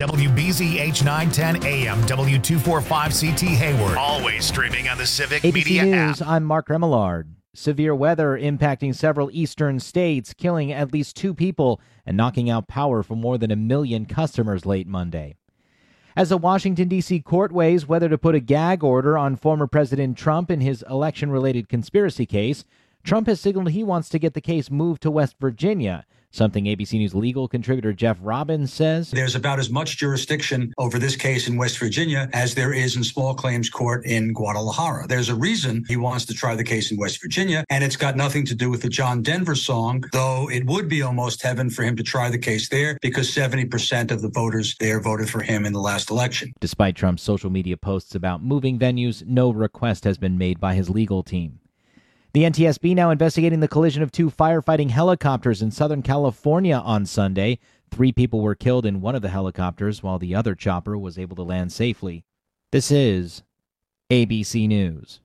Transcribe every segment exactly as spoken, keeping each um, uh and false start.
W B Z H nine ten A M, W two forty-five C T Hayward. Always streaming on the Civic A B C Media News, app. I'm Mark Remillard. Severe weather impacting several eastern states, killing at least two people and knocking out power for more than a million customers late Monday. As a Washington, D C court weighs whether to put a gag order on former President Trump in his election-related conspiracy case, Trump has signaled he wants to get the case moved to West Virginia, something A B C News legal contributor Jeff Robbins says. There's about as much jurisdiction over this case in West Virginia as there is in small claims court in Guadalajara. There's a reason he wants to try the case in West Virginia, and it's got nothing to do with the John Denver song, though it would be almost heaven for him to try the case there because seventy percent of the voters there voted for him in the last election. Despite Trump's social media posts about moving venues, no request has been made by his legal team. The N T S B now investigating the collision of two firefighting helicopters in Southern California on Sunday. Three people were killed in one of the helicopters while the other chopper was able to land safely. This is A B C News.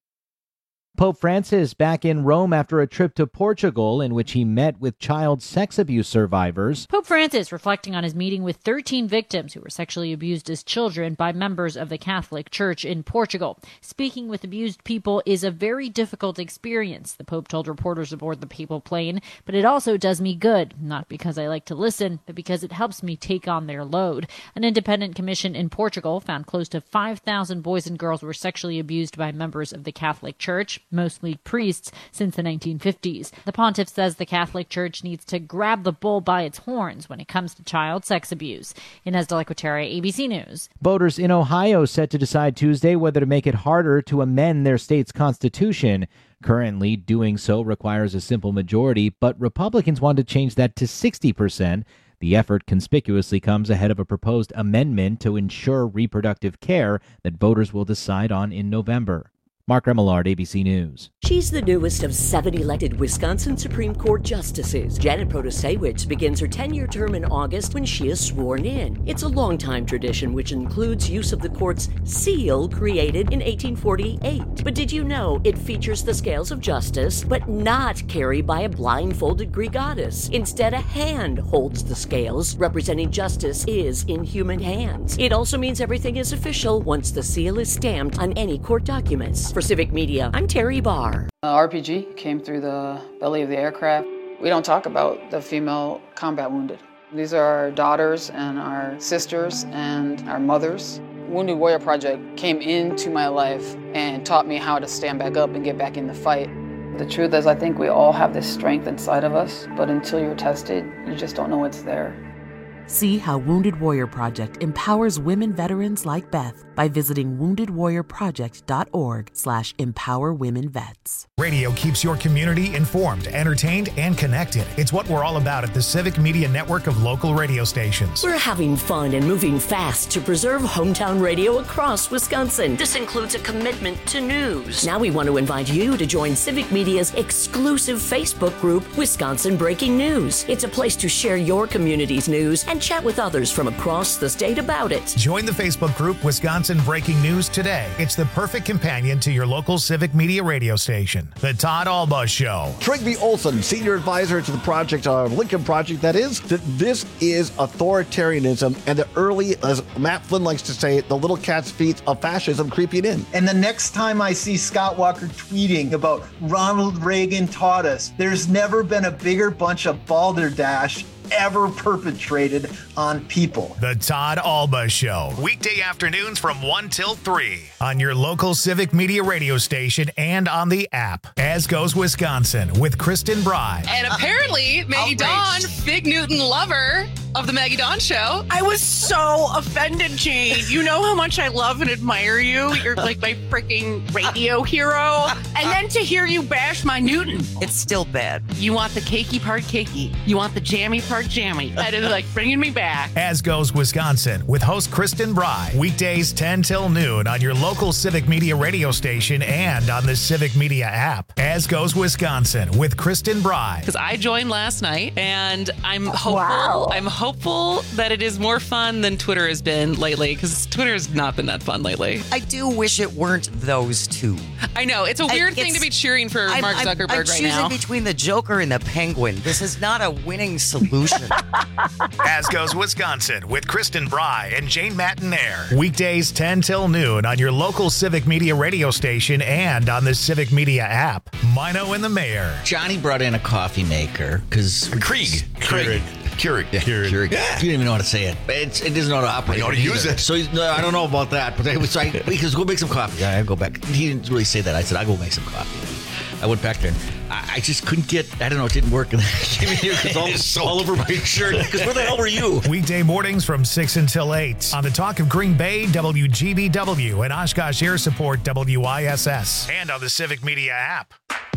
Pope Francis back in Rome after a trip to Portugal in which he met with child sex abuse survivors. Pope Francis reflecting on his meeting with thirteen victims who were sexually abused as children by members of the Catholic Church in Portugal. Speaking with abused people is a very difficult experience, the Pope told reporters aboard the papal plane, but it also does me good, not because I like to listen, but because it helps me take on their load. An independent commission in Portugal found close to five thousand boys and girls were sexually abused by members of the Catholic Church, mostly priests, since the nineteen fifties. The pontiff says the Catholic Church needs to grab the bull by its horns when it comes to child sex abuse. Inez de la Cuetara, A B C News. Voters in Ohio set to decide Tuesday whether to make it harder to amend their state's constitution. Currently, doing so requires a simple majority, but Republicans want to change that to sixty percent. The effort conspicuously comes ahead of a proposed amendment to ensure reproductive care that voters will decide on in November. Mark Remillard, A B C News. She's the newest of seven elected Wisconsin Supreme Court justices. Janet Protasiewicz begins her ten-year term in August when she is sworn in. It's a long-time tradition which includes use of the court's seal created in eighteen forty-eight. But did you know it features the scales of justice, but not carried by a blindfolded Greek goddess? Instead, a hand holds the scales, representing justice is in human hands. It also means everything is official once the seal is stamped on any court documents. For Civic Media, I'm Terry Barr. Uh, R P G came through the belly of the aircraft. We don't talk about the female combat wounded. These are our daughters and our sisters and our mothers. Wounded Warrior Project came into my life and taught me how to stand back up and get back in the fight. The truth is, I think we all have this strength inside of us, but until you're tested, you just don't know it's there. See how Wounded Warrior Project empowers women veterans like Beth by visiting wounded warrior project dot org slash empower women vets. Radio keeps your community informed, entertained, and connected. It's what we're all about at the Civic Media Network of local radio stations. We're having fun and moving fast to preserve hometown radio across Wisconsin. This includes a commitment to news. Now we want to invite you to join Civic Media's exclusive Facebook group, Wisconsin Breaking News. It's a place to share your community's news and chat with others from across the state about it. Join the Facebook group Wisconsin Breaking News today. It's the perfect companion to your local Civic Media radio station. The Todd Alba Show. Trygve Olson, senior advisor to the project, uh, Lincoln Project, that is, that this is authoritarianism and the early, as Matt Flynn likes to say, the little cat's feet of fascism creeping in. And the next time I see Scott Walker tweeting about Ronald Reagan taught us, there's never been a bigger bunch of balderdash ever perpetrated on people. The Todd Alba Show. Weekday afternoons from one till three on your local Civic Media radio station and on the app. As Goes Wisconsin with Kristen Bry. And apparently, Maggie Dawn, big Newton lover of the Maggie Dawn Show. I was so offended, Jane. You know how much I love and admire you. You're like my freaking radio hero. And then to hear you bash my Newton. It's still bad. You want the cakey part cakey. You want the jammy part jammy. That is like bringing me back. As Goes Wisconsin with host Kristen Bry. Weekdays ten till noon on your local Civic Media radio station and on the Civic Media app. As Goes Wisconsin with Kristen Bry. Because I joined last night and I'm hopeful. Wow. I'm hopeful that it is more fun than Twitter has been lately, because Twitter has not been that fun lately. I do wish it weren't those two. I know. It's a weird I, thing to be cheering for I'm, Mark I'm, Zuckerberg I'm right choosing now. between the Joker and the Penguin. This is not a winning solution. As Goes Goes Wisconsin with Kristen Bry and Jane Matinaire. Weekdays ten till noon on your local Civic Media radio station and on the Civic Media app. Mino and the Mayor. Johnny brought in a coffee maker because Krieg. Krieg. Keurig. Yeah, Keurig. Keurig. Yeah. You didn't even know how to say it. It's, it doesn't know how to operate. I know how to it use either. it. So he's, no, I don't know about that. But I was like, because go make some coffee. Yeah, I go back. He didn't really say that. I said, I'll go make some coffee. I went back there and I, I just couldn't get, I don't know, it didn't work. And then I came in here because all, so all over my shirt. Because where the hell were you? Weekday mornings from six until eight on the Talk of Green Bay, W G B W, and Oshkosh Air Support, W I S S, and on the Civic Media app.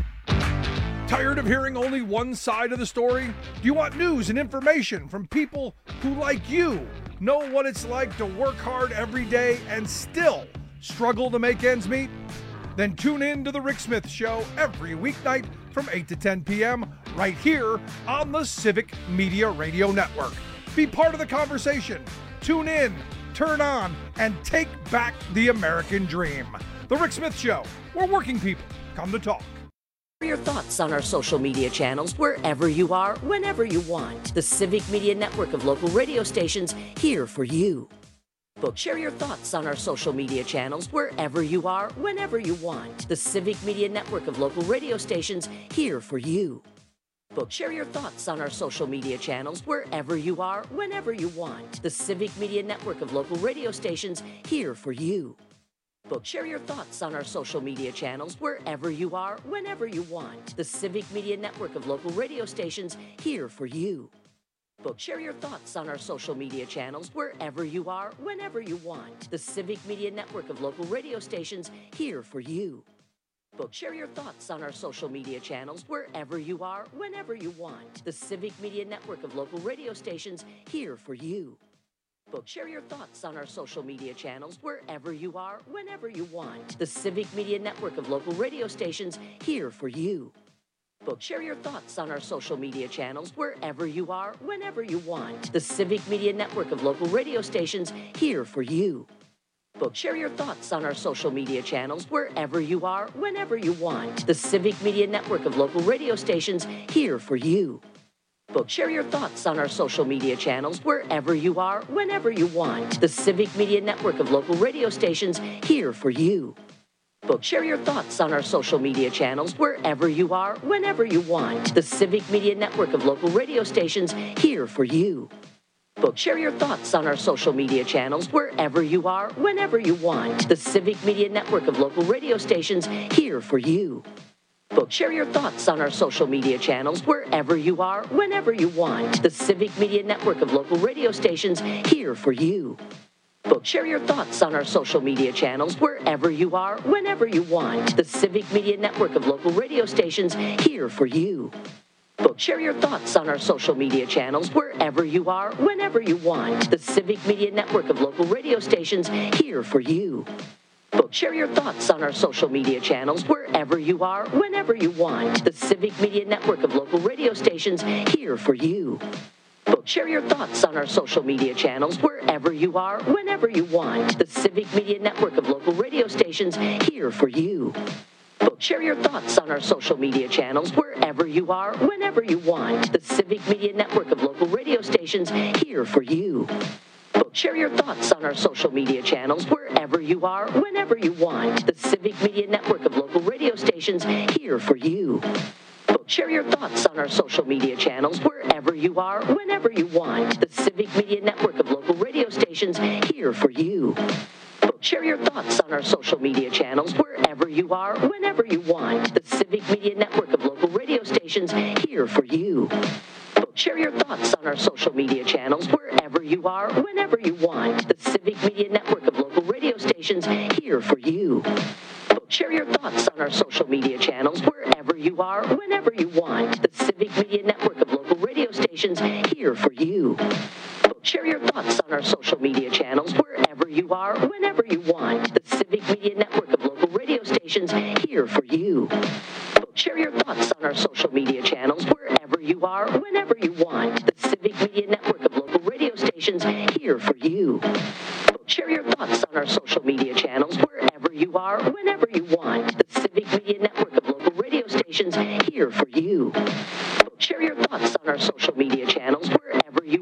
Tired of hearing only one side of the story? Do you want news and information from people who, like you, know what it's like to work hard every day and still struggle to make ends meet? Then tune in to The Rick Smith Show every weeknight from eight to ten p.m. right here on the Civic Media Radio Network. Be part of the conversation. Tune in, turn on, and take back the American dream. The Rick Smith Show, where working people come to talk. Your thoughts on our social media channels wherever you are, whenever you want. The Civic Media Network of local radio stations here for you. Book, share your thoughts on our social media channels wherever you are, whenever you want. The Civic Media Network of local radio stations here for you. Book, share your thoughts on our social media channels wherever you are, whenever you want. The Civic Media Network of local radio stations here for you. Book, share your thoughts on our social media channels wherever you are, whenever you want. The Civic Media Network of local radio stations here for you. Book, share your thoughts on our social media channels wherever you are, whenever you want. The Civic Media Network of local radio stations here for you. Book, share your thoughts on our social media channels wherever you are, whenever you want. The Civic Media Network of local radio stations here for you. Book, share your thoughts on our social media channels wherever you are, whenever you want. The Civic Media Network of local radio stations here for you. Book, share your thoughts on our social media channels wherever you are, whenever you want. The Civic Media Network of local radio stations here for you. Book, share your thoughts on our social media channels wherever you are, whenever you want. The Civic Media Network of local radio stations here for you. Book, share your thoughts on our social media channels wherever you are, whenever you want. The Civic Media Network of local radio stations here for you. Book, share your thoughts on our social media channels wherever you are, whenever you want. The Civic Media Network of local radio stations here for you. Book, share your thoughts on our social media channels wherever you are, whenever you want. The Civic Media Network of local radio stations here for you. Book, share your thoughts on our social media channels wherever you are, whenever you want. The Civic Media Network of local radio stations here for you. Book, share your thoughts on our social media channels wherever you are, whenever you want. The Civic Media Network of local radio stations here for you. Book, share your thoughts on our social media channels wherever you are, whenever you want. The Civic Media Network of local radio stations here for you. Book, share your thoughts on our social media channels wherever you are, whenever you want. The Civic Media Network of local radio stations here for you. Book, share your thoughts on our social media channels wherever you are, whenever you want. The Civic Media Network of local radio stations here for you. Book, share your thoughts on our social media channels wherever you are, whenever you want. The Civic Media Network of local radio stations here for you. Book, share your thoughts on our social media channels wherever you are, whenever you want. The Civic Media Network of local radio stations here for you. Book, share your thoughts on our social media channels wherever you are, whenever you want. The Civic Media Network of local radio stations here for you. Book, share your thoughts on our social media channels wherever you are, whenever you want. The Civic Media Network of local radio stations here for you. Book, share your thoughts on our social media channels wherever you are, whenever you want. The Civic Media Network of local radio stations here for you. Book, share your thoughts on our social media channels wherever you are, whenever you want. The Civic Media Network of local radio stations here for you. Book, share your thoughts on our social media channels wherever you are, whenever you want. The Civic Media Network of local radio stations here for you. Book, share your thoughts on our social media channels wherever you are, whenever you want. The Civic Media Network of local radio stations here for you. Book, share your thoughts on our social media channels wherever you are, whenever you want. The Civic Media Network of local radio stations here for you. Book, share your thoughts on our social media channels wherever you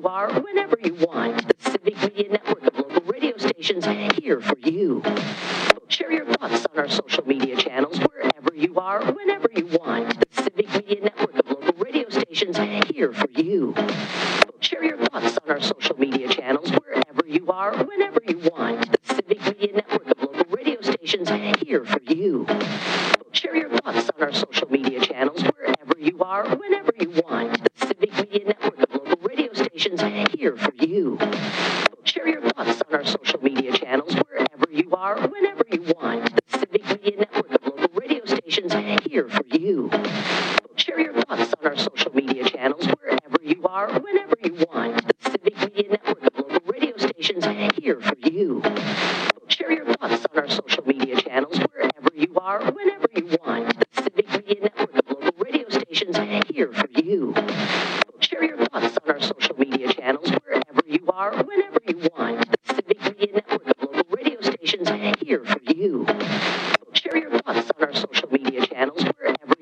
you are, whenever you want. The Civic Media Network of local radio stations here for you. Share your thoughts on our social media channels wherever you are, whenever you want. The Civic Media Network of local radio stations here for you. Share your thoughts on our social media channels wherever you are, whenever you want. The Civic Media Network of local radio stations here for you. Share your thoughts on our social media channels wherever you are, whenever you want. The Civic Media Network of local radio stations here for you. Share your thoughts on our social media channels wherever you are, whenever you want. The Civic Media Network of local radio stations here for you. Share your thoughts on our social media channels wherever you are, whenever you want. The Civic Media Network of local radio stations here for you. Share your thoughts on our social media channels wherever you are, whenever you want. The Civic Media Network of local radio stations here for you. Share your thoughts on our social media channels wherever you are, whenever you want. The Civic Media Network of local radio stations here for you. Share your thoughts on our social media channels wherever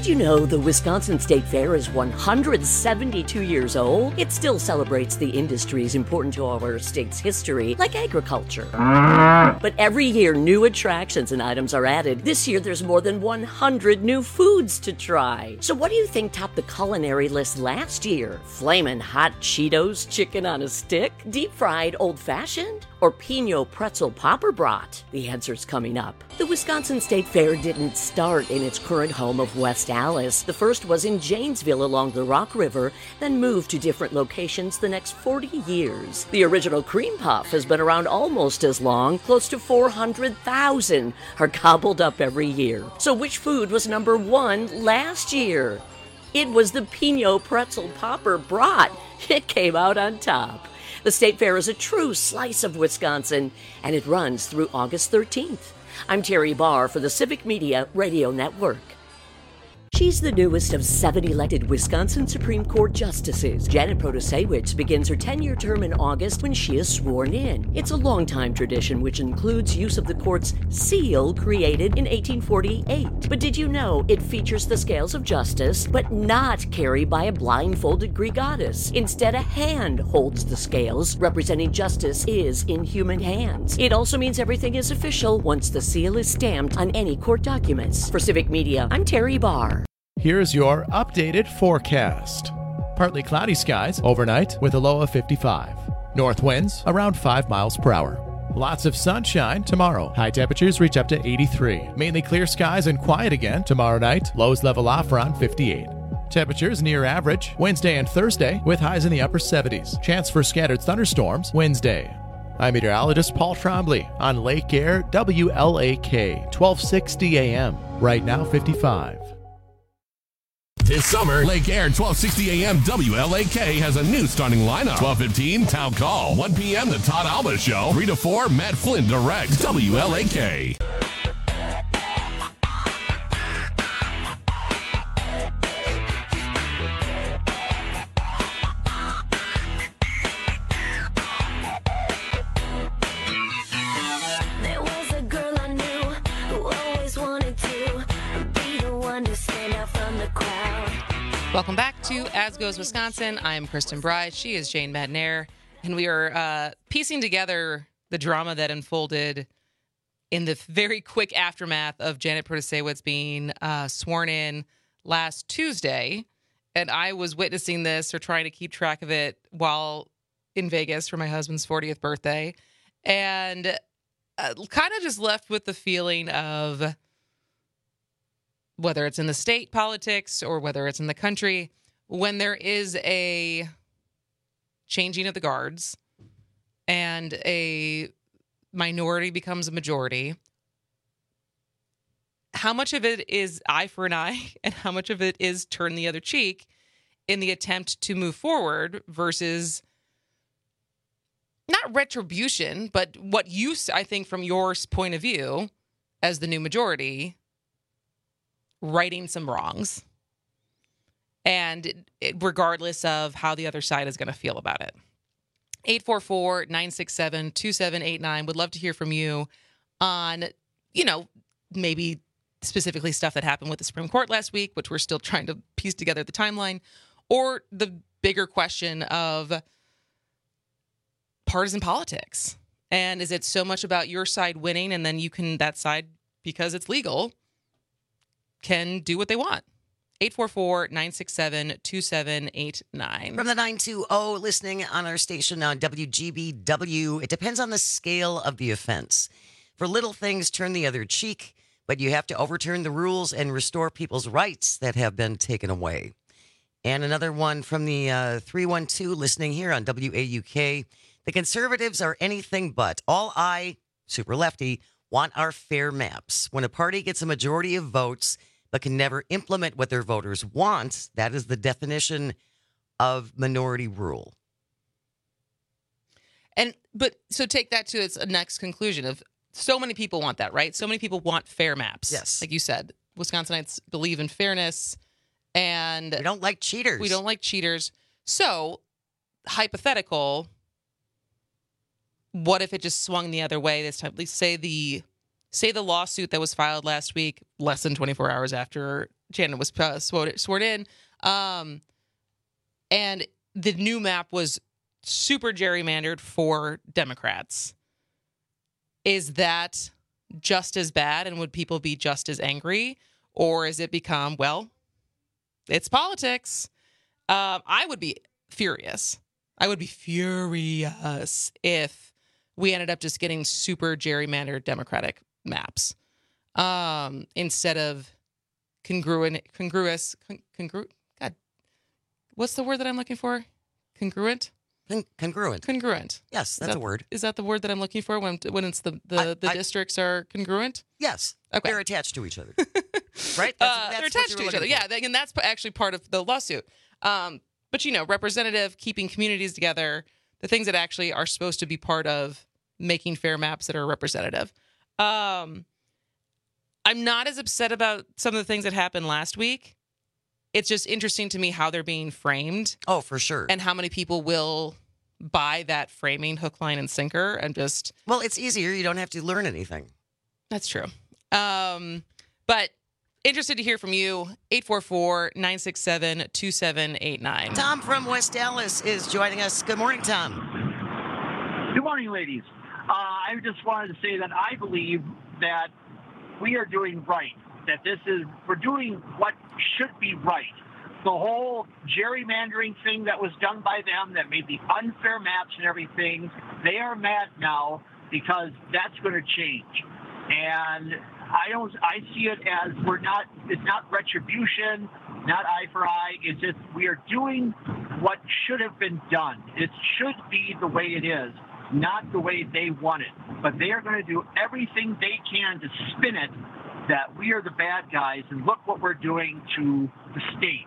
Did you know the Wisconsin State Fair is one hundred seventy-two years old? It still celebrates the industries important to our state's history, like agriculture. But every year, new attractions and items are added. This year, there's more than one hundred new foods to try. So what do you think topped the culinary list last year? Flamin' hot Cheetos chicken on a stick? Deep-fried old-fashioned? Or Pinot pretzel popper brat? The answer's coming up. The Wisconsin State Fair didn't start in its current home of West Allis. The first was in Janesville along the Rock River, then moved to different locations the next forty years. The original cream puff has been around almost as long. Close to four hundred thousand are gobbled up every year. So which food was number one last year? It was the Pinot pretzel popper brat. It came out on top. The State Fair is a true slice of Wisconsin, and it runs through August thirteenth. I'm Terry Barr for the Civic Media Radio Network. She's the newest of seven elected Wisconsin Supreme Court justices. Janet Protasewicz begins her ten-year term in August when she is sworn in. It's a long-time tradition which includes use of the court's seal created in eighteen forty-eight. But did you know it features the scales of justice, but not carried by a blindfolded Greek goddess? Instead, a hand holds the scales, representing justice is in human hands. It also means everything is official once the seal is stamped on any court documents. For Civic Media, I'm Terry Barr. Here's your updated forecast. Partly cloudy skies overnight with a low of fifty-five. North winds around five miles per hour. Lots of sunshine tomorrow. High temperatures reach up to eighty-three. Mainly clear skies and quiet again tomorrow night. Lows level off around fifty-eight. Temperatures near average Wednesday and Thursday with highs in the upper seventies. Chance for scattered thunderstorms Wednesday. I'm meteorologist Paul Trombley on Lake Air W L A K twelve sixty A M. Right now fifty-five. This summer, Lake Air twelve sixty A M W L A K has a new starting lineup. twelve fifteen, Town Call. one p.m. The Todd Alba Show. three to four, Matt Flynn Direct. W L A K. There was a girl I knew who always wanted to be the one to stand out from the crowd. Welcome back to As Goes Wisconsin. I'm Kristen Bride. She is Jane Madnair. And we are uh, piecing together the drama that unfolded in the very quick aftermath of Janet Protasewicz being uh, sworn in last Tuesday. And I was witnessing this or trying to keep track of it while in Vegas for my husband's fortieth birthday. And uh, kind of just left with the feeling of, whether it's in the state politics or whether it's in the country, when there is a changing of the guards and a minority becomes a majority, how much of it is eye for an eye and how much of it is turn the other cheek in the attempt to move forward versus not retribution, but what you, I think, from your point of view as the new majority, righting some wrongs, and it, regardless of how the other side is going to feel about it. eight four four, nine six seven, two seven eight nine. Would love to hear from you on, you know, maybe specifically stuff that happened with the Supreme Court last week, which we're still trying to piece together the timeline, or the bigger question of partisan politics. And is it so much about your side winning and then you can, that side, because it's legal, can do what they want? eight four four, nine six seven, two seven eight nine. From the nine two zero, listening on our station on W G B W, it depends on the scale of the offense. For little things, turn the other cheek, but you have to overturn the rules and restore people's rights that have been taken away. And another one from the uh, three one two, listening here on W A U K. The conservatives are anything but. All I, super lefty, want are fair maps. When a party gets a majority of votes but can never implement what their voters want, that is the definition of minority rule. And but so take that to its next conclusion of so many people want that, right? So many people want fair maps. Yes. Like you said, Wisconsinites believe in fairness, and we don't like cheaters. We don't like cheaters. So, hypothetical, what if it just swung the other way this time? Let's say the say the lawsuit that was filed last week, less than twenty-four hours after Shannon was uh, sworn, sworn in, um, and the new map was super gerrymandered for Democrats. Is that just as bad, and would people be just as angry? Or is it become, well, it's politics? Um, I would be furious. I would be furious if we ended up just getting super gerrymandered Democratic maps um, instead of congruent, congruous, con- congru. God, what's the word that I'm looking for? Congruent. Con- congruent. Congruent. Yes, that's that, a word. Is that the word that I'm looking for when when it's the the, I, the I, districts are congruent? Yes. Okay. They're attached to each other. Right? That's, uh, that's they're attached to each other. For. Yeah, they, and that's actually part of the lawsuit. Um, but, you know, representative, keeping communities together, the things that actually are supposed to be part of making fair maps that are representative. Um, I'm not as upset about some of the things that happened last week. It's just interesting to me how they're being framed. Oh, for sure. And how many people will buy that framing hook, line, and sinker and just... Well, it's easier. You don't have to learn anything. That's true. Um, but interested to hear from you. eight four four, nine six seven, two seven eight nine. Tom from West Dallas is joining us. Good morning, Tom. Good morning, ladies. Uh, I just wanted to say that I believe that we are doing right, that this is, we're doing what should be right. The whole gerrymandering thing that was done by them that made the unfair maps and everything, they are mad now because that's going to change. And I don't, I see it as we're not, it's not retribution, not eye for eye. It's just we are doing what should have been done. It should be the way it is, not the way they want it. But they are going to do everything they can to spin it that we are the bad guys and look what we're doing to the state.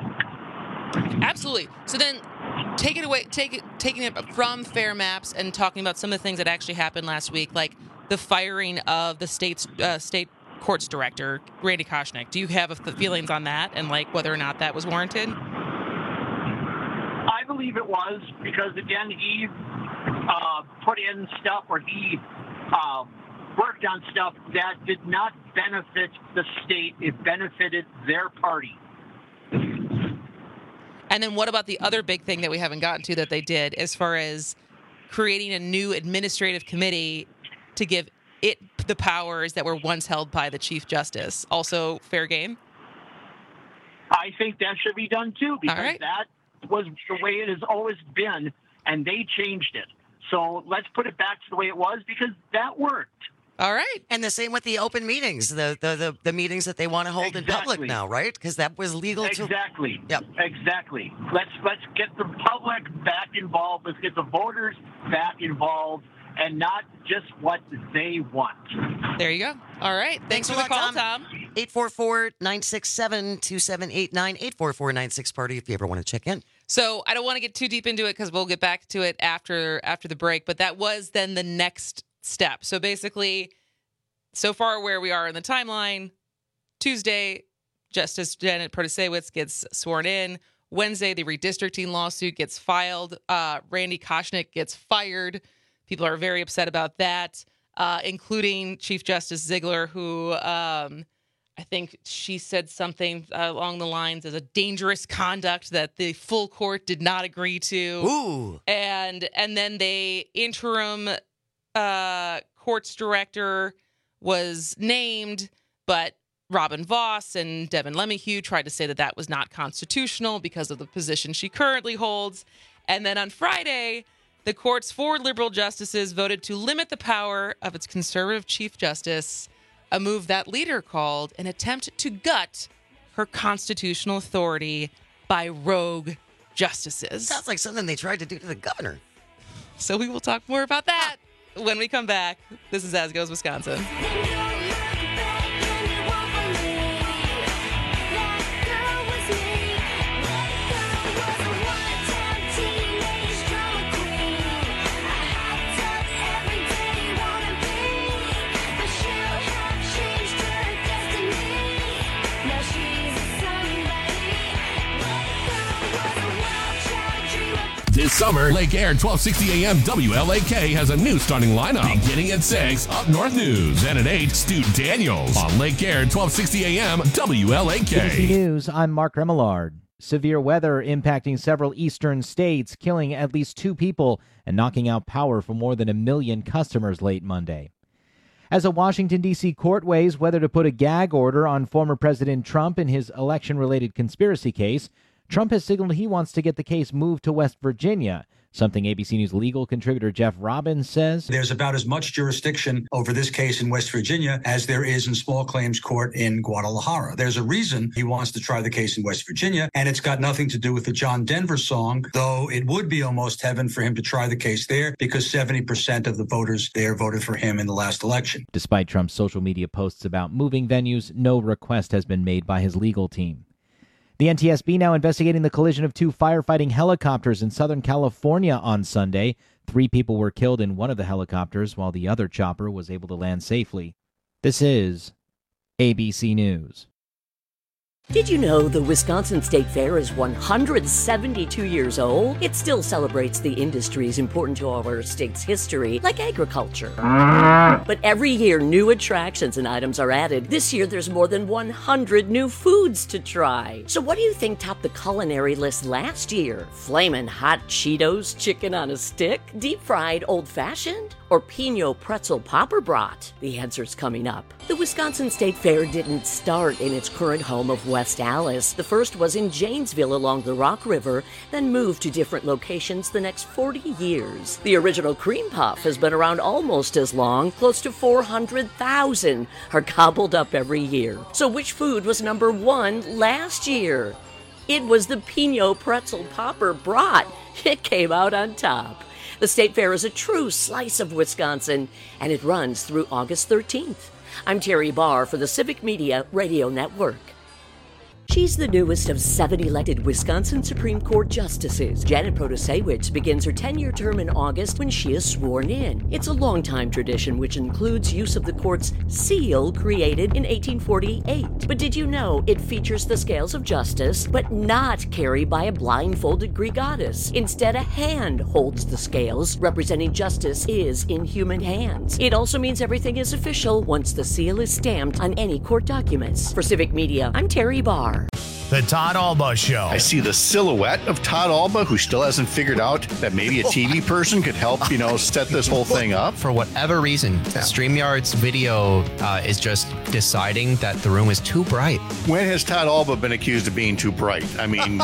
Absolutely. So then take it away, take it, taking it from fair maps and talking about some of the things that actually happened last week, like the firing of the state's uh, state courts director, Randy Koschnick. Do you have a, feelings on that and like whether or not that was warranted? I believe it was because, again, he uh, put in stuff or he uh, worked on stuff that did not benefit the state. It benefited their party. And then what about the other big thing that we haven't gotten to that they did as far as creating a new administrative committee to give it the powers that were once held by the Chief Justice? Also fair game? I think that should be done too because right. that was the way it has always been, and they changed it. So let's put it back to the way it was because that worked. All right. And the same with the open meetings, the the the, the meetings that they want to hold exactly. in public now, right? Because that was legal exactly. to... Exactly. Yep. Exactly. Let's let's get the public back involved. Let's get the voters back involved and not just what they want. There you go. All right. Thanks, Thanks for the call, Tom. Tom. eight four four, nine six seven, two seven eight nine, eight four four, nine six party if you ever want to check in. So I don't want to get too deep into it because we'll get back to it after after the break, but that was then the next step. So basically, so far where we are in the timeline, Tuesday, Justice Janet Protasiewicz gets sworn in. Wednesday, the redistricting lawsuit gets filed. Uh, Randy Koschnick gets fired. People are very upset about that, uh, including Chief Justice Ziegler, who um, I think she said something uh, along the lines as a dangerous conduct that the full court did not agree to. Ooh. And and then the interim uh, courts director was named, but Robin Voss and Devin Lemieux tried to say that that was not constitutional because of the position she currently holds. And then on Friday, the court's four liberal justices voted to limit the power of its conservative chief justice, a move that leader called an attempt to gut her constitutional authority by rogue justices. Sounds like something they tried to do to the governor. So we will talk more about that when we come back. This is As Goes Wisconsin. This This summer, Lake Air twelve sixty A M W L A K has a new starting lineup. Beginning at six, Up North News. And at eight, Stu Daniels on Lake Air twelve sixty A M W L A K. A B C News, I'm Mark Remillard. Severe weather impacting several eastern states, killing at least two people and knocking out power for more than a million customers late Monday. As a Washington, D C court weighs whether to put a gag order on former President Trump in his election-related conspiracy case, Trump has signaled he wants to get the case moved to West Virginia, something A B C News legal contributor Jeff Robbins says. There's about as much jurisdiction over this case in West Virginia as there is in small claims court in Guadalajara. There's a reason he wants to try the case in West Virginia, and it's got nothing to do with the John Denver song, though it would be almost heaven for him to try the case there because seventy percent of the voters there voted for him in the last election. Despite Trump's social media posts about moving venues, no request has been made by his legal team. The N T S B now investigating the collision of two firefighting helicopters in Southern California on Sunday. Three people were killed in one of the helicopters, while the other chopper was able to land safely. This is A B C News. Did you know the Wisconsin State Fair is one hundred seventy-two years old? It still celebrates the industries important to our state's history, like agriculture. But every year, new attractions and items are added. This year, there's more than one hundred new foods to try. So what do you think topped the culinary list last year? Flamin' hot Cheetos chicken on a stick? Deep-fried old-fashioned? Or Pinot pretzel popper brat? The answer's coming up. The Wisconsin State Fair didn't start in its current home of West Allis. The first was in Janesville along the Rock River, then moved to different locations the next forty years. The original cream puff has been around almost as long. Close to four hundred thousand are gobbled up every year. So which food was number one last year? It was the Pinot pretzel popper brat. It came out on top. The State Fair is a true slice of Wisconsin, and it runs through August thirteenth. I'm Terry Barr for the Civic Media Radio Network. She's the newest of seven elected Wisconsin Supreme Court justices. Janet Protasewicz begins her ten-year term in August when she is sworn in. It's a long-time tradition which includes use of the court's seal created in eighteen forty-eight. But did you know it features the scales of justice, but not carried by a blindfolded Greek goddess? Instead, a hand holds the scales, representing justice is in human hands. It also means everything is official once the seal is stamped on any court documents. For Civic Media, I'm Terry Barr. The Todd Alba Show. I see the silhouette of Todd Alba, who still hasn't figured out that maybe a T V person could help, you know, set this whole thing up. For whatever reason, yeah. StreamYard's video uh, is just deciding that the room is too bright. When has Todd Alba been accused of being too bright? I mean,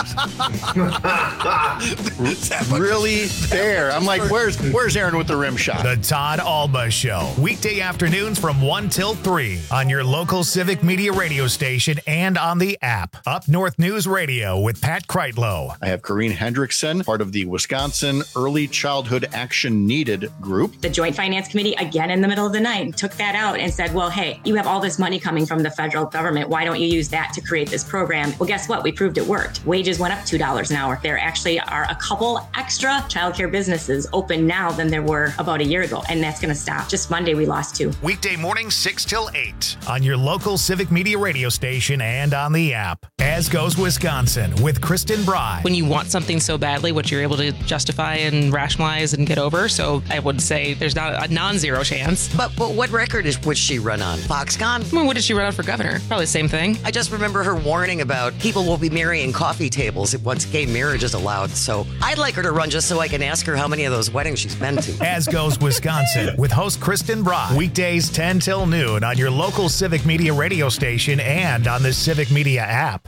really there. I'm like, where's where's Aaron with the rim shot? The Todd Alba Show. Weekday afternoons from one till three on your local Civic Media radio station and on the app. Up North News Radio with Pat Kreitlow. I have Corrine Hendrickson, part of the Wisconsin Early Childhood Action Needed group. The Joint Finance Committee, again in the middle of the night, took that out and said, well, hey, you have all this money coming from the federal government. Why don't you use that to create this program? Well, guess what? We proved it worked. Wages went up two dollars an hour. There actually are a couple extra childcare businesses open now than there were about a year ago, and that's going to stop. Just Monday, we lost two. Weekday mornings, six till eight on your local Civic Media radio station and on the app. As Goes Wisconsin with Kristen Bry. When you want something so badly, what you're able to justify and rationalize and get over. So I would say there's not a non-zero chance. But, but what record is would she run on? Foxconn? I mean, what did she run on for governor? Probably the same thing. I just remember her warning about people will be marrying coffee tables once gay marriage is allowed. So I'd like her to run just so I can ask her how many of those weddings she's been to. As Goes Wisconsin with host Kristen Bry. Weekdays ten till noon on your local Civic Media radio station and on the Civic Media app.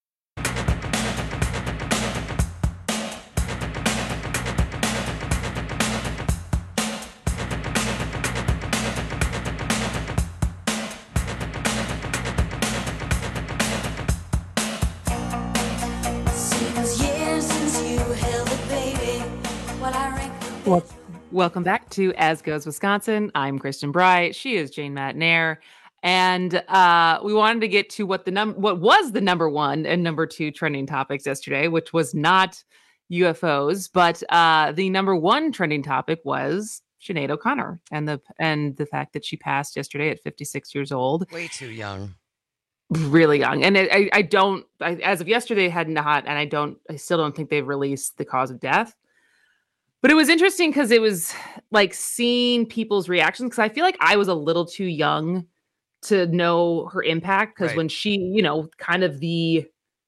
Well, welcome back to As Goes Wisconsin. I'm Kristen Bry. She is Jane Matnair. And uh, we wanted to get to what the num- what was the number one and number two trending topics yesterday, which was not U F Os, but uh, the number one trending topic was Sinead O'Connor and the and the fact that she passed yesterday at fifty-six years old. Way too young. Really young. And it, I, I don't, I, as of yesterday, had not, and I don't, I still don't think they've released the cause of death. But it was interesting because it was like seeing people's reactions, because I feel like I was a little too young to know her impact, because Right. when she, you know, kind of the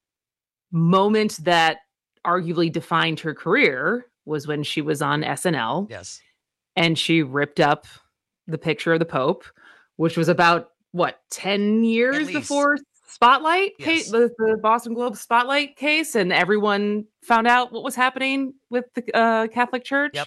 moment that arguably defined her career was when she was on S N L. Yes. And she ripped up the picture of the Pope, which was about what, ten years before Spotlight case, the, the Boston Globe Spotlight case, and everyone found out what was happening with the uh, Catholic Church. Yep.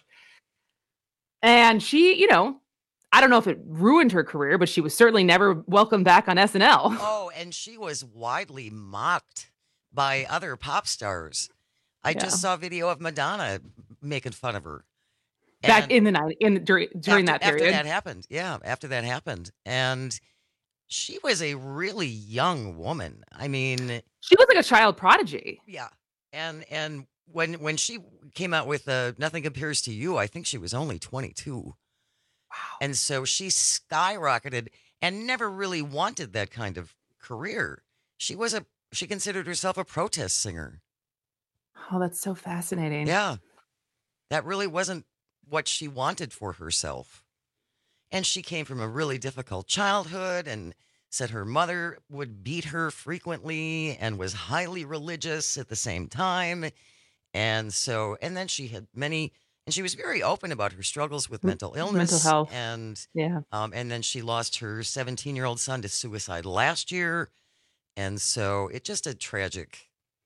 And she, you know, I don't know if it ruined her career, but she was certainly never welcome back on S N L. Oh, and she was widely mocked by other pop stars. I Yeah. just saw a video of Madonna making fun of her. Back And in the night, in during during after, that period. After that happened. Yeah, after that happened. And she was a really young woman. I mean, She was like a child prodigy. yeah. And and when when she came out with uh, Nothing Compares to You, I think she was only twenty-two. Wow. And so she skyrocketed and never really wanted that kind of career. She was a she considered herself a protest singer. Oh, that's so fascinating. Yeah. That really wasn't what she wanted for herself. And she came from a really difficult childhood and said her mother would beat her frequently and was highly religious at the same time. And so, and then she had many, and she was very open about her struggles with M- mental mental illness. health. And, Yeah. um, and then she lost her seventeen year old son to suicide last year. And so it just a tragic.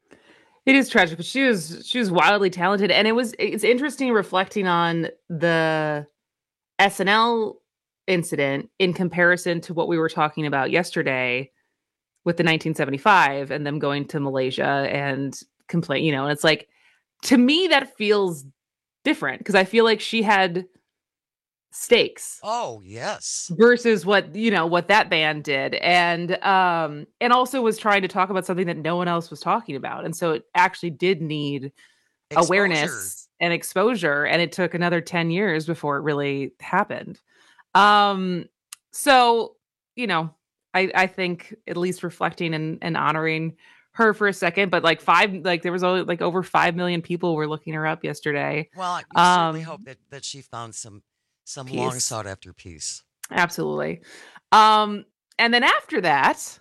It is tragic, but she was she was wildly talented, and it was it's interesting reflecting on the S N L incident in comparison to what we were talking about yesterday with the nineteen seventy-five and them going to Malaysia and complain, you know, and it's like, to me that feels different because I feel like she had stakes. Oh, yes. Versus what, you know, what that band did. And um and also was trying to talk about something that no one else was talking about. And so it actually did need Exposure. awareness and exposure. And it took another ten years before it really happened. Um so, you know, I I think at least reflecting and, and honoring her for a second, but like five like there was only like over five million people were looking her up yesterday. Well, we certainly Um, hope that, that she found some some peace. long sought after peace. Absolutely. Um, and then after that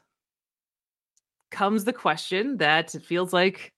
comes the question that it feels like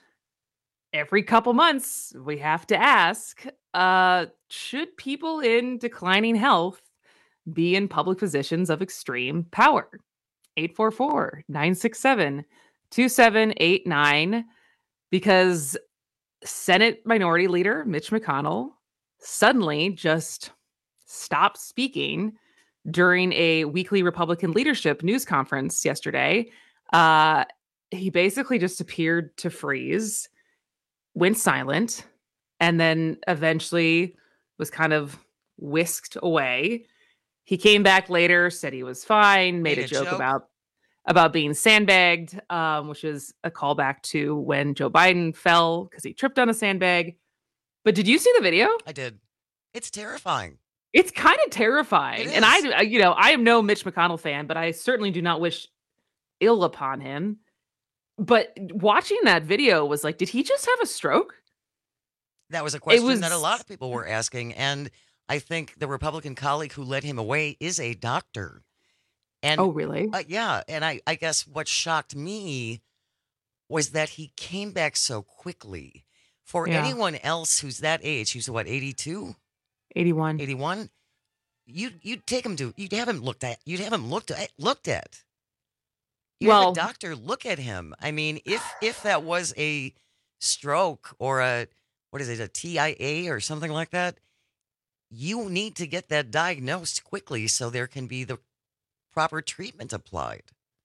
every couple months we have to ask, uh, should people in declining health be in public positions of extreme power? eight four four, nine six seven, two seven eight nine, because Senate Minority Leader Mitch McConnell suddenly just stopped speaking during a weekly Republican leadership news conference yesterday. Uh, he basically just appeared to freeze, went silent, and then eventually was kind of whisked away. He came back later, said he was fine, made, Made a, a joke, joke. about about being sandbagged, um, which is a callback to when Joe Biden fell because he tripped on a sandbag. But did you see the video? I did. It's terrifying. It's kind of terrifying. It And is. I, you know, I am no Mitch McConnell fan, but I certainly do not wish ill upon him. But watching that video was like, did he just have a stroke? That was a question was- that a lot of people were asking. And I think the Republican colleague who led him away is a doctor. And Oh, really? uh, yeah. And I, I guess what shocked me was that he came back so quickly. For Yeah. anyone else who's that age, who's what, eighty-two? eighty-one. eighty-one? You'd, you'd take him to, you'd have him looked at, you'd have him looked at, looked at. You'd have Well- a doctor look at him. I mean, if, if that was a stroke or a, what is it, a T I A or something like that, you need to get that diagnosed quickly so there can be the proper treatment applied.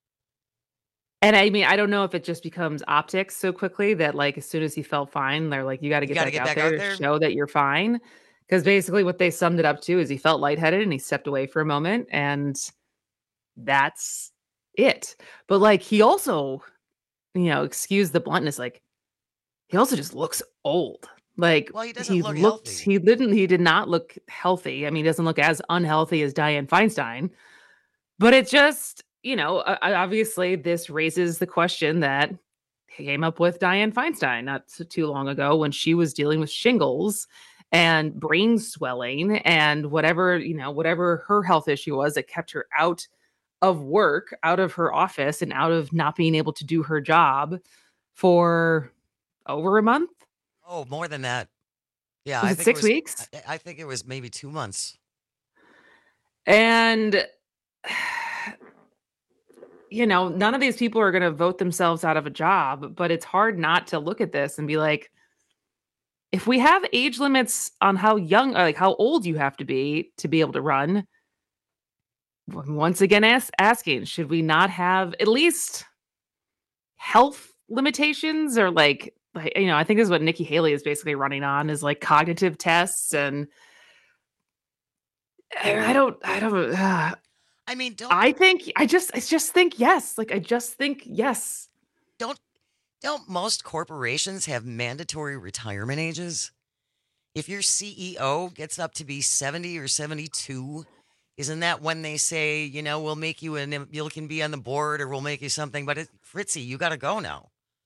And I mean, I don't know if it just becomes optics so quickly that, like, as soon as he felt fine, they're like, you got to get, gotta back, get out back there out to there. show that you're fine. Because basically, what they summed it up to is he felt lightheaded and he stepped away for a moment, and that's it. But like, he also, you know, excuse the bluntness, like, he also just looks old. Like, Well, he doesn't he look looked, healthy. he didn't, he did not look healthy. I mean, he doesn't look as unhealthy as Dianne Feinstein. But it just, you know, uh, obviously this raises the question that came up with Dianne Feinstein not so too long ago when she was dealing with shingles and brain swelling and whatever, you know, whatever her health issue was that kept her out of work, out of her office, and out of not being able to do her job for over a month. Oh, more than that. Yeah, Was I it think six it was, weeks? I, I think it was maybe two months. And, you know, none of these people are going to vote themselves out of a job, but it's hard not to look at this and be like, if we have age limits on how young, or like how old you have to be to be able to run, once again, ask, asking, should we not have at least health limitations or like, like, you know, I think this is what Nikki Haley is basically running on is like cognitive tests. And I don't, I don't, uh, I mean, don't I think, I just, I just think yes. Like, I just think yes. Don't don't most corporations have mandatory retirement ages? If your C E O gets up to be seventy or seventy-two, isn't that when they say, you know, we'll make you an you can be on the board or we'll make you something? But it, Fritzy, you got to go now.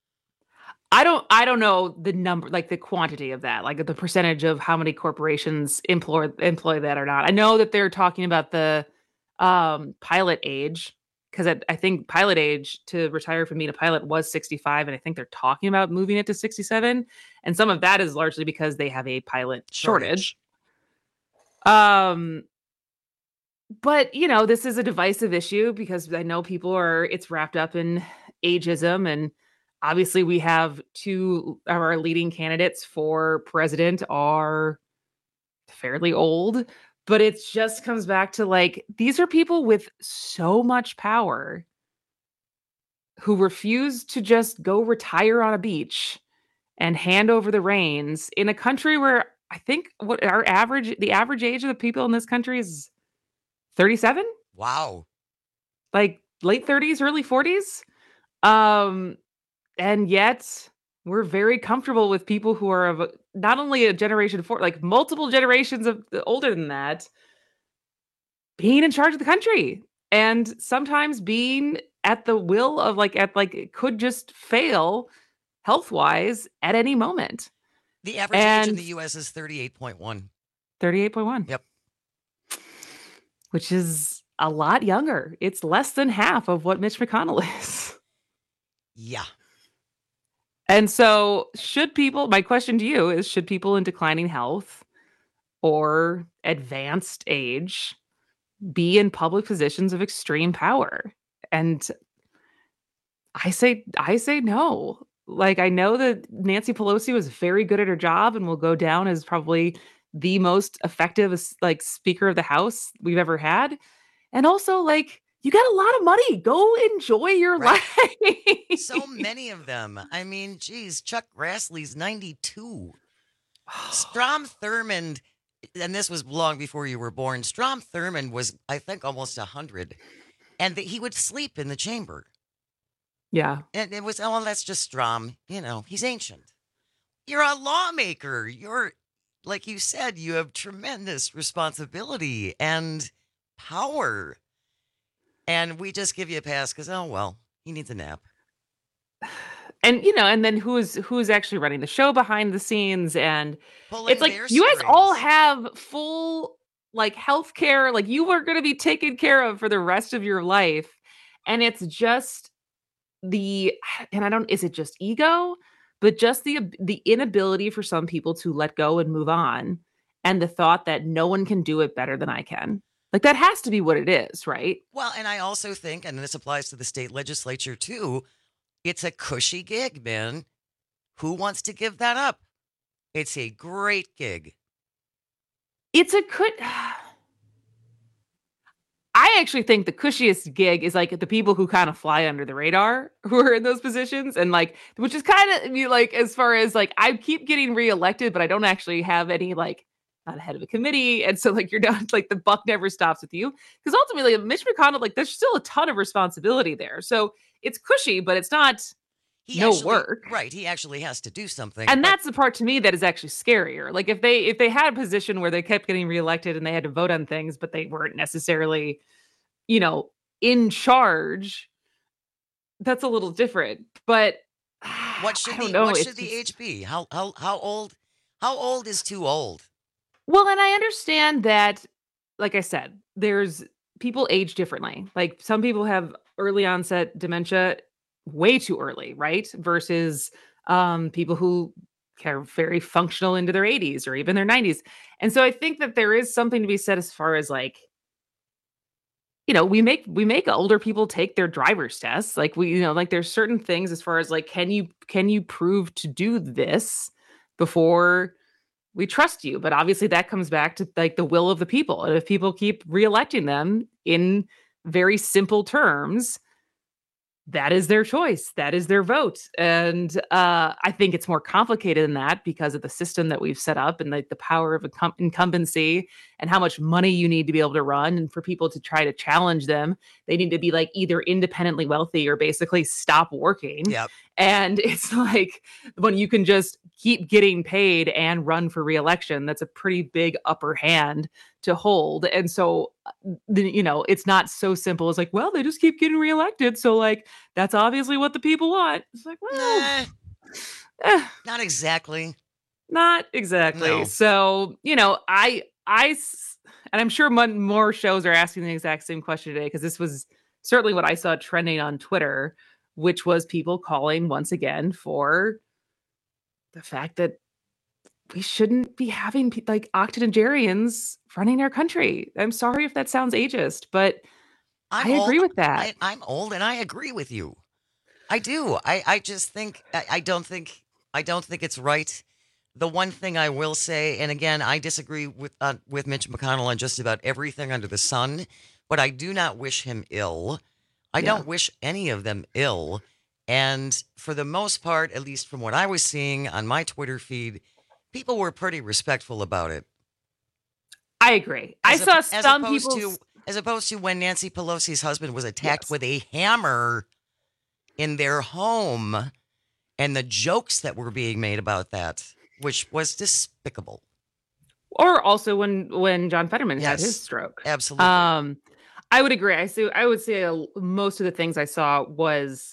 I don't, I don't know the number, like the quantity of that, like the percentage of how many corporations employ employ that or not. I know that they're talking about the um, pilot age. Because I, I think pilot age to retire from being a pilot was sixty-five, and I think they're talking about moving it to sixty-seven. And some of that is largely because they have a pilot shortage. shortage. Um, but you know, this is a divisive issue because I know people are. It's wrapped up in ageism, and obviously we have two of our leading candidates for president are fairly old. But it just comes back to like, these are people with so much power who refuse to just go retire on a beach and hand over the reins in a country where I think what our average, the average age of the people in this country is thirty-seven. Wow. Like late thirties, early forties. Um, and yet we're very comfortable with people who are of not only a generation four, like multiple generations of older than that, being in charge of the country and sometimes being at the will of like, at like, it could just fail health wise at any moment. The average and age in the U S is thirty-eight point one. thirty-eight point one. Yep. Which is a lot younger. It's less than half of what Mitch McConnell is. Yeah. And so should people, my question to you is, should people in declining health or advanced age be in public positions of extreme power? And I say, I say no. Like, I know that Nancy Pelosi was very good at her job and will go down as probably the most effective, like, Speaker of the House we've ever had. And also, like, you got a lot of money. Go enjoy your Right. life. So many of them. I mean, geez, Chuck Grassley's ninety-two. Strom Thurmond, and this was long before you were born. Strom Thurmond was, I think, almost one hundred. And the, he would sleep in the chamber. Yeah. And it was, oh, that's just Strom. You know, he's ancient. You're a lawmaker. You're, like you said, you have tremendous responsibility and power. And we just give you a pass because, oh, well, he needs a nap. And, you know, and then who's who's actually running the show behind the scenes. And Pulling it's like, their you guys strings. all have full, like, health care. Like, you are going to be taken care of for the rest of your life. And it's just the, and I don't, is it just ego? But just the the inability for some people to let go and move on. And the thought that no one can do it better than I can. Like, that has to be what it is, right? Well, and I also think, and this applies to the state legislature too, it's a cushy gig, man. Who wants to give that up? It's a great gig. It's a good. I actually think the cushiest gig is like the people who kind of fly under the radar who are in those positions. And like, which is kind of you like, as far as like, I keep getting reelected, but I don't actually have any, like, not head of a committee. And so like, you're not like, the buck never stops with you. Because ultimately Mitch McConnell, like, there's still a ton of responsibility there. So it's cushy, but it's not He no actually, work. Right. He actually has to do something. And but- that's the part to me that is actually scarier. Like, if they if they had a position where they kept getting reelected and they had to vote on things, but they weren't necessarily, you know, in charge, that's a little different. But what should I don't the know. what It's should the just- age be? How how how old how old is too old? Well, and I understand that, like I said, there's people age differently. Like some people have early onset dementia way too early, right? Versus um, people who are very functional into their eighties or even their nineties. And so I think that there is something to be said as far as like, you know, we make we make older people take their driver's tests. Like we, you know, like there's certain things as far as like, can you can you prove to do this before we trust you? But obviously that comes back to like the will of the people. And if people keep reelecting them in very simple terms, that is their choice. That is their vote. And uh, I think it's more complicated than that because of the system that we've set up and like the power of incum- incumbency and how much money you need to be able to run. And for people to try to challenge them, they need to be like either independently wealthy or basically stop working. Yep. And it's like when you can just keep getting paid and run for reelection, that's a pretty big upper hand to hold. And so, you know, it's not so simple as like, well, they just keep getting reelected. So like, that's obviously what the people want. It's like, well, Nah, eh, not exactly. not exactly. No. So, you know, I, I, s- and I'm sure mon- more shows are asking the exact same question today, because this was certainly what I saw trending on Twitter, which was people calling once again for the fact that we shouldn't be having pe- like octogenarians running our country. I'm sorry if that sounds ageist, but I'm I agree old. with that. I, I'm old and I agree with you. I do. I, I just think I, I don't think I don't think it's right. The one thing I will say, and again, I disagree with uh, with Mitch McConnell on just about everything under the sun, but I do not wish him ill. I Yeah. don't wish any of them ill. And for the most part, at least from what I was seeing on my Twitter feed, people were pretty respectful about it. I agree. I As saw op- as some opposed people. to as opposed to when Nancy Pelosi's husband was attacked with a hammer in their home, and the jokes that were being made about that, which was despicable. Or also when when John Fetterman had Yes, his stroke. absolutely. Um, I would agree. I see. I would say uh, most of the things I saw was,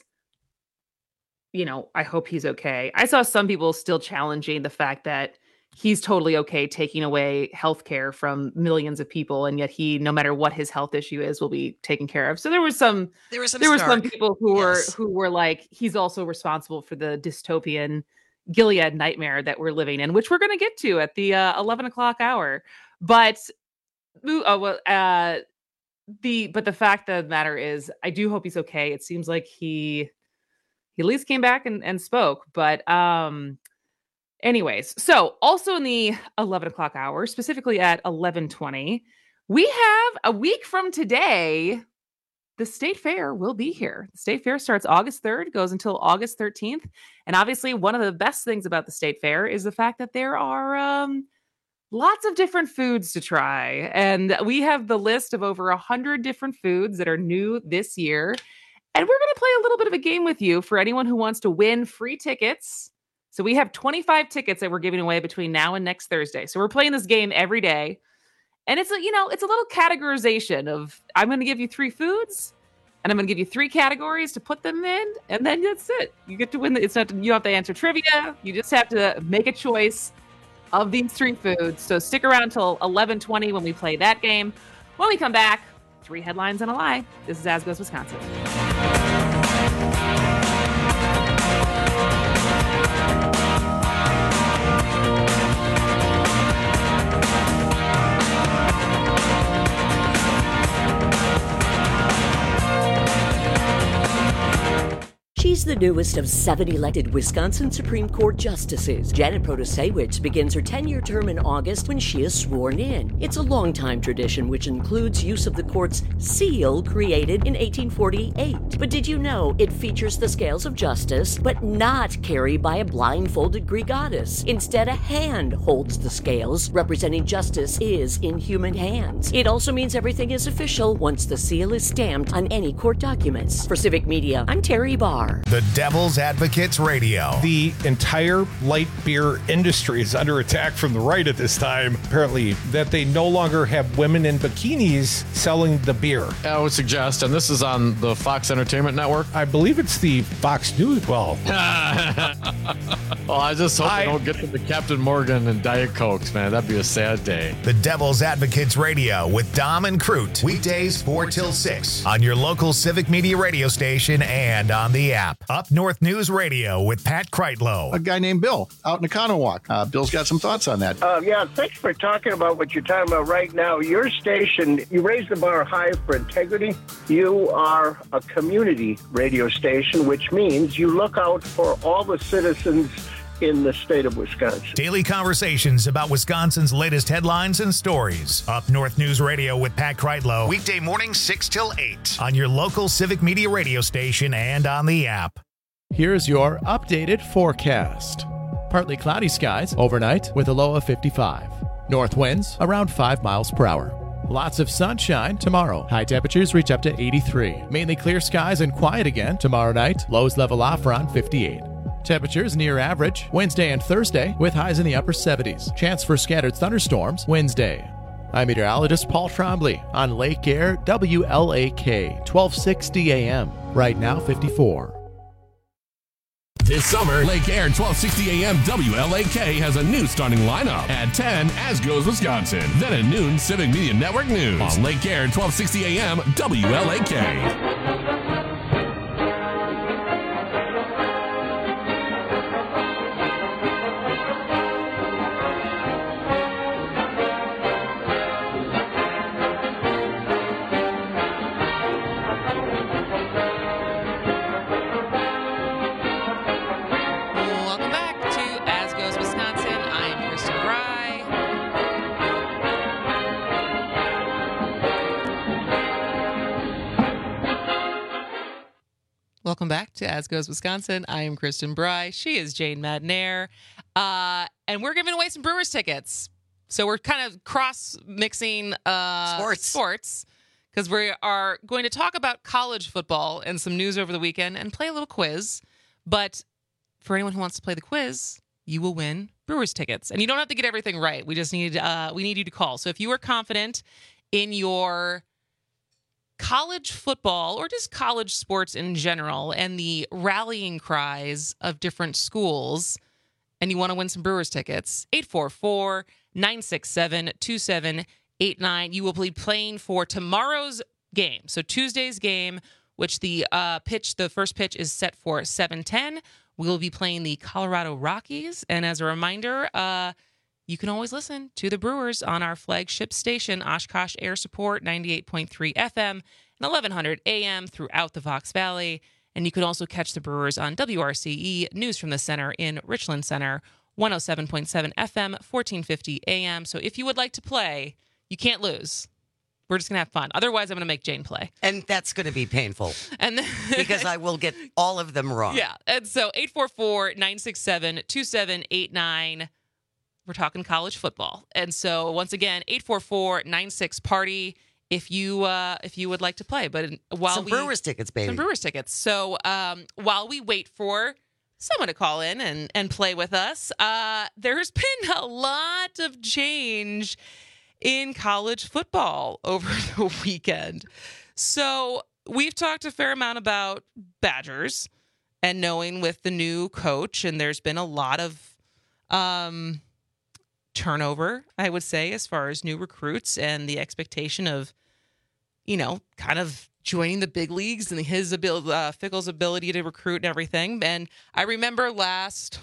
you know, I hope he's okay. I saw some people still challenging the fact that he's totally okay taking away healthcare from millions of people, and yet he, no matter what his health issue is, will be taken care of. So there was some. There was some There were some snark. people who were Yes. who were like, he's also responsible for the dystopian Gilead nightmare that we're living in, which we're going to get to at the uh, eleven o'clock hour. But ooh, oh, well, uh, the but the fact of the matter is, I do hope he's okay. It seems like he he at least came back and, and spoke. But um, anyways, so also in the eleven o'clock hour, specifically at eleven twenty, we have a week from today. The State Fair will be here. The State Fair starts August third, goes until August thirteenth. And obviously, one of the best things about the State Fair is the fact that there are um, lots of different foods to try. And we have the list of over one hundred different foods that are new this year. And we're going to play a little bit of a game with you for anyone who wants to win free tickets. So we have twenty-five tickets that we're giving away between now and next Thursday. So we're playing this game every day. And it's a, you know, it's a little categorization of, I'm going to give you three foods and I'm going to give you three categories to put them in. And then that's it. You get to win. The, it's not, you don't have to answer trivia. You just have to make a choice of these three foods. So stick around till eleven twenty when we play that game. When we come back, three headlines and a lie. This is As Goes Wisconsin. She's the newest of seven elected Wisconsin Supreme Court justices. Janet Protasewicz begins her ten-year term in August when she is sworn in. It's a long-time tradition which includes use of the court's seal created in eighteen forty-eight. But did you know it features the scales of justice, but not carried by a blindfolded Greek goddess? Instead, a hand holds the scales, representing justice is in human hands. It also means everything is official once the seal is stamped on any court documents. For Civic Media, I'm Terry Barr. The Devil's Advocates Radio. The entire light beer industry is under attack from the right at this time, apparently, that they no longer have women in bikinis selling the beer. I would suggest, and this is on the Fox Entertainment Network. I believe it's the Fox News. Well, Well, I just hope I- they don't get to the Captain Morgan and Diet Cokes, man. That'd be a sad day. The Devil's Advocates Radio with Dom and Crute. Weekdays four till six on your local Civic Media radio station and on the app. Up North News Radio with Pat Kreitlow. A guy named Bill out in Economowoc. Uh, Bill's got some thoughts on that. Uh, yeah, thanks for talking about what you're talking about right now. Your station, you raise the bar high for integrity. You are a community radio station, which means you look out for all the citizens in the state of Wisconsin. Daily conversations about Wisconsin's latest headlines and stories. Up North News Radio with Pat Kreitlow. Weekday morning six till eight on your local Civic Media radio station and on the app. Here's your updated forecast. Partly cloudy skies overnight with a low of fifty-five. North winds around five miles per hour. Lots of sunshine tomorrow. High temperatures reach up to eighty-three. Mainly clear skies and quiet again tomorrow night. Lows level off around fifty-eight. Temperatures near average Wednesday and Thursday with highs in the upper seventies. Chance for scattered thunderstorms Wednesday. I'm meteorologist Paul Trombley on Lake Air W L A K, twelve sixty A M. Right now fifty-four. This summer, Lake Air twelve sixty A M W L A K has a new starting lineup. At ten, As Goes Wisconsin. Then at noon, Civic Media Network News. On Lake Air twelve sixty A M W L A K. Welcome back to As Goes Wisconsin. I'm Kristen Bry. Welcome back to As Goes Wisconsin. I am Kristen Bry. She is Jane Madnair. Uh, and we're giving away some Brewers tickets. So we're kind of cross-mixing uh, Sports. sports because we are going to talk about college football and some news over the weekend and play a little quiz. But for anyone who wants to play the quiz, you will win Brewers tickets. And you don't have to get everything right. We just need uh, we need you to call. So if you are confident in your college football or just college sports in general and the rallying cries of different schools and you want to win some Brewers tickets, eight four four, nine six seven, two seven eight nine. You will be playing for tomorrow's game. So Tuesday's game, which the uh, pitch, the first pitch is set for seven ten. We will be playing the Colorado Rockies. And as a reminder, uh, you can always listen to the Brewers on our flagship station, Oshkosh Air Support, ninety-eight point three F M and eleven hundred A M throughout the Fox Valley. And you can also catch the Brewers on W R C E, News from the Center in Richland Center, one oh seven point seven F M, fourteen fifty A M. So if you would like to play, you can't lose. We're just going to have fun. Otherwise, I'm going to make Jane play. And that's going to be painful. And then, because I will get all of them wrong. Yeah. And so eight four four, nine six seven, two seven eight nine. We're talking college football. And so once again, eight four four, nine six party if you uh, if you would like to play. But while some we Brewers tickets, baby. Some Brewers tickets. So um, while we wait for someone to call in and, and play with us, uh, there's been a lot of change in college football over the weekend. So we've talked a fair amount about Badgers and knowing with the new coach, and there's been a lot of um, turnover, I would say, as far as new recruits and the expectation of, you know, kind of joining the big leagues and his ability, uh, Fickle's ability to recruit and everything. And I remember last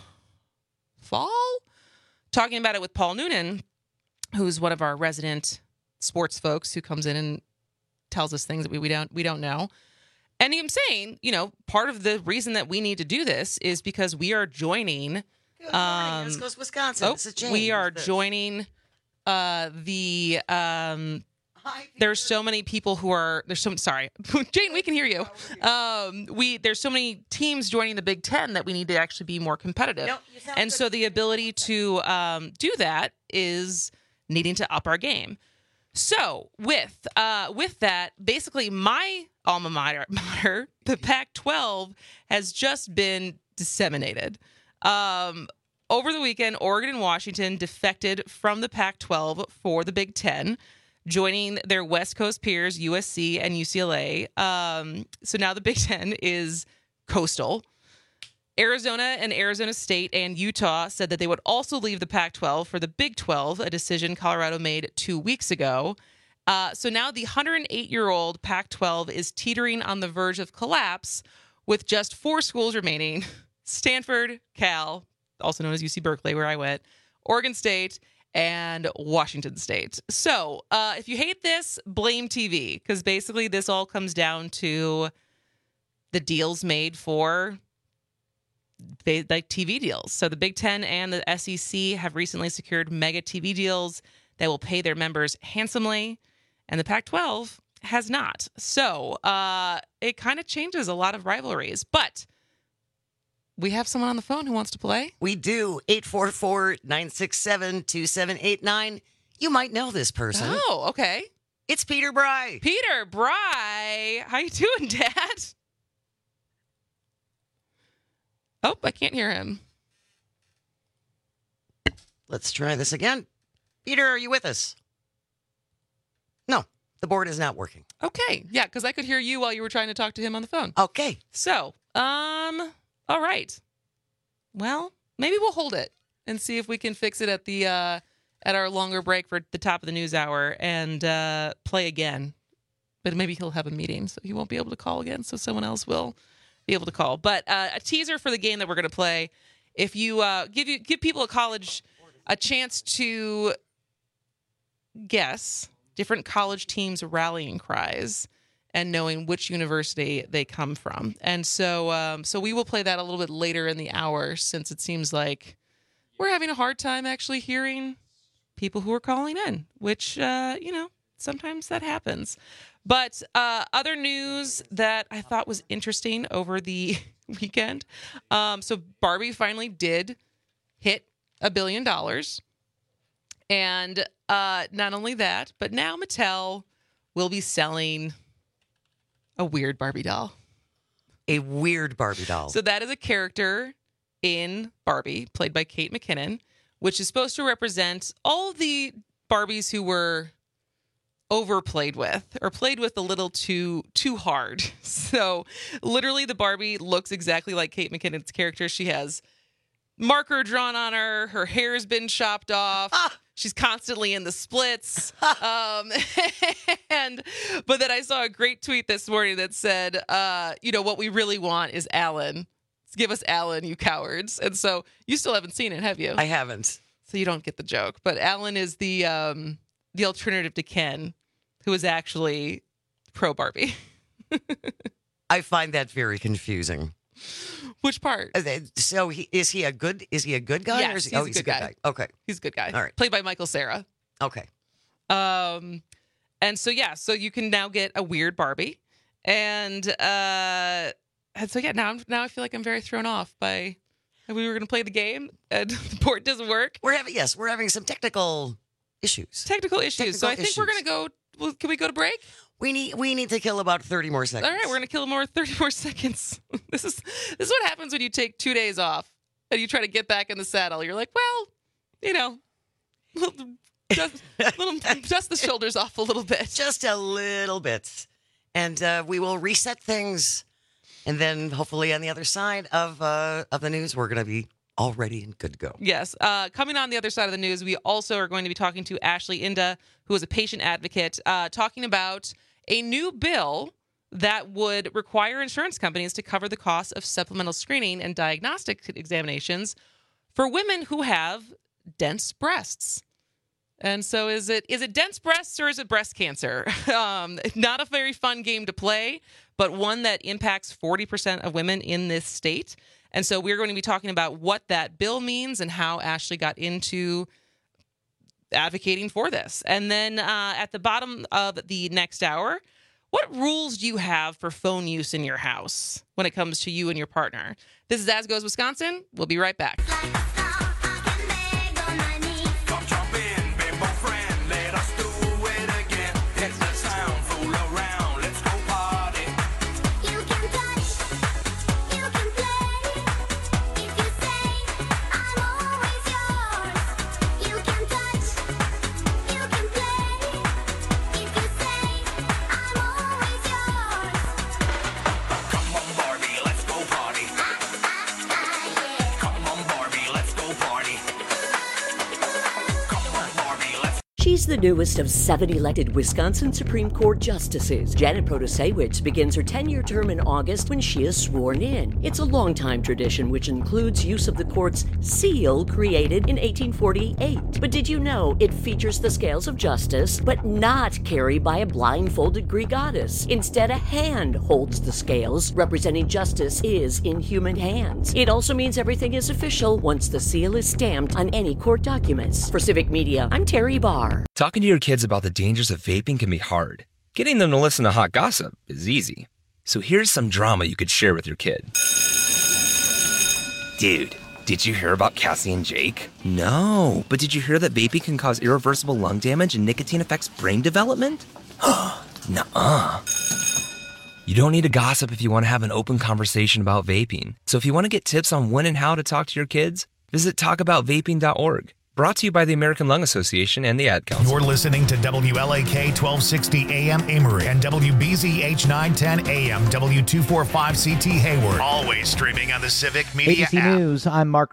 fall talking about it with Paul Noonan, who's one of our resident sports folks who comes in and tells us things that we, we don't we don't know. And I'm saying, you know, part of the reason that we need to do this is because we are joining. Good morning. This goes Wisconsin. Oh, this is Jane. we are What's this? joining uh, the. Um, there's so many people who are there's so sorry, Jane. We can hear you. Um, we there's so many teams joining the Big Ten that we need to actually be more competitive. Nope, you sound and good. so the ability to um, do that is needing to up our game. So with uh, with that, basically my alma mater, mater the Pac twelve, has just been disseminated. Um, over the weekend, Oregon and Washington defected from the Pac twelve for the Big Ten, joining their West Coast peers, U S C and U C L A. Um, so now the Big Ten is coastal. Arizona and Arizona State and Utah said that they would also leave the Pac twelve for the Big twelve, a decision Colorado made two weeks ago. Uh, so now the one hundred eight-year-old Pac twelve is teetering on the verge of collapse with just four schools remaining: Stanford, Cal, also known as U C Berkeley, where I went, Oregon State, and Washington State. So uh, if you hate this, blame T V, because basically this all comes down to the deals made for they, like T V deals. So the Big Ten and the S E C have recently secured mega T V deals that will pay their members handsomely, and the Pac twelve has not. So uh, it kind of changes a lot of rivalries. But we have someone on the phone who wants to play. We do. eight four four, nine six seven, two seven eight nine. You might know this person. Oh, okay. It's Peter Bry. Peter Bry. How you doing, Dad? Oh, I can't hear him. Let's try this again. Peter, are you with us? No, the board is not working. Okay. Yeah, because I could hear you while you were trying to talk to him on the phone. Okay. So, um, all right. Well, maybe we'll hold it and see if we can fix it at the uh, at our longer break for the top of the news hour and uh, play again. But maybe he'll have a meeting, so he won't be able to call again. So someone else will be able to call. But uh, a teaser for the game that we're going to play. If you uh, give you give people at college a chance to guess different college teams' rallying cries and knowing which university they come from. And so um, so we will play that a little bit later in the hour, since it seems like we're having a hard time actually hearing people who are calling in, which, uh, you know, sometimes that happens. But uh, other news that I thought was interesting over the weekend. Um, so Barbie finally did hit a billion dollars. And uh, not only that, but now Mattel will be selling a weird Barbie doll. A weird Barbie doll. So that is a character in Barbie, played by Kate McKinnon, which is supposed to represent all the Barbies who were overplayed with or played with a little too too hard. So literally the Barbie looks exactly like Kate McKinnon's character. She has marker drawn on her. Her hair's been chopped off. Ah. She's constantly in the splits. um, and but then I saw a great tweet this morning that said, uh, you know, what we really want is Alan. Give us Alan, you cowards. And so you still haven't seen it, have you? I haven't. So you don't get the joke. But Alan is the um, the alternative to Ken, who is actually pro Barbie. I find that very confusing. Which part? So he, is he a good? Is he a good guy? Yes, or is he, he's, oh, a, he's good a good guy. guy. Okay, he's a good guy. All right, played by Michael Cera. Okay. Um, and so yeah, so you can now get a weird Barbie, and uh, and so yeah, now I'm now I feel like I'm very thrown off by. We were going to play the game, and the board doesn't work. We're having yes, we're having some technical issues. Technical issues. Technical so I think issues. we're going to go. Well, can we go to break? We need we need to kill about thirty more seconds. All right, we're going to kill more thirty more seconds. This is this is what happens when you take two days off and you try to get back in the saddle. You're like, well, you know, just, little, dust the shoulders off a little bit, just a little bit, and uh, we will reset things, and then hopefully on the other side of uh, of the news, we're going to be all ready and good to go. Yes. Uh, coming on the other side of the news, we also are going to be talking to Ashley Inda, who is a patient advocate, uh, talking about a new bill that would require insurance companies to cover the cost of supplemental screening and diagnostic examinations for women who have dense breasts. And so is it is it dense breasts or is it breast cancer? Um, not a very fun game to play, but one that impacts forty percent of women in this state. And so we're going to be talking about what that bill means and how Ashley got into advocating for this. And then uh, at the bottom of the next hour, what rules do you have for phone use in your house when it comes to you and your partner? This is As Goes Wisconsin. We'll be right back. the newest of seven elected Wisconsin Supreme Court justices. Janet Protasewicz begins her ten-year term in August when she is sworn in. It's a long-time tradition which includes use of the court's seal created in eighteen forty-eight. But did you know it features the scales of justice, but not carried by a blindfolded Greek goddess? Instead, a hand holds the scales, representing justice is in human hands. It also means everything is official once the seal is stamped on any court documents. For Civic Media, I'm Terry Barr. Talking to your kids about the dangers of vaping can be hard. Getting them to listen to hot gossip is easy. So here's some drama you could share with your kid. Dude, did you hear about Cassie and Jake? No, but did you hear that vaping can cause irreversible lung damage and nicotine affects brain development? Nuh-uh. You don't need to gossip if you want to have an open conversation about vaping. So if you want to get tips on when and how to talk to your kids, visit talk about vaping dot org. Brought to you by the American Lung Association and the Ad Council. You're listening to W L A K twelve sixty A M Amory and W B Z H nine ten A M W two forty-five C T Hayward. Always streaming on the Civic Media A B C app. News, I'm Mark